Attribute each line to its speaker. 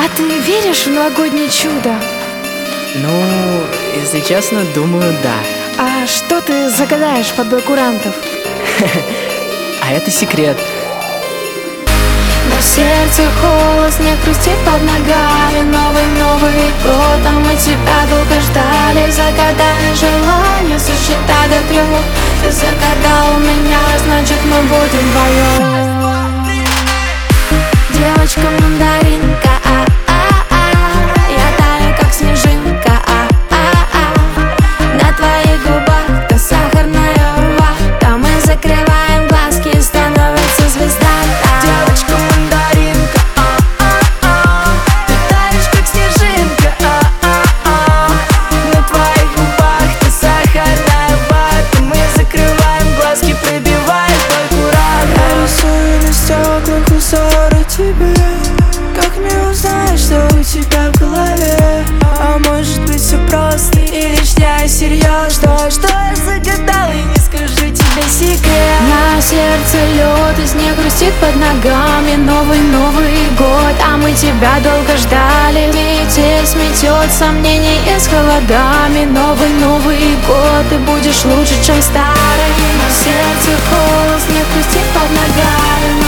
Speaker 1: А ты веришь в новогоднее чудо?
Speaker 2: Ну, если честно, думаю, да.
Speaker 1: А что ты загадаешь под бой курантов?
Speaker 2: А это секрет.
Speaker 1: На сердце холод, снег хрустит под ногами. Новый год, а мы тебя долго ждали. Загадай желание, сосчитай до 3. Ты загадал меня, значит мы будем вдвоем. Девочка мандаринка, я таю как снежинка, на твоих губах та сахарная вата. Мы закрываем глазки и становится звезда. Девочка мандаринка, ты таешь как снежинка, на твоих губах та сахарная вата. Мы закрываем глазки, пробиваем твой кураж. Я рисую на стеклах узоры тебе. Как не узнаешь, что у тебя в голове? А может быть все просто, и лишь я серьезно. Что я загадал, и не скажу тебе секрет. На сердце лед, и снег хрустит под ногами. Новый год, а мы тебя долго ждали. Метель сметет сомнения с холодами. Новый год, ты будешь лучше, чем старый. На сердце холод, снег хрустит под ногами.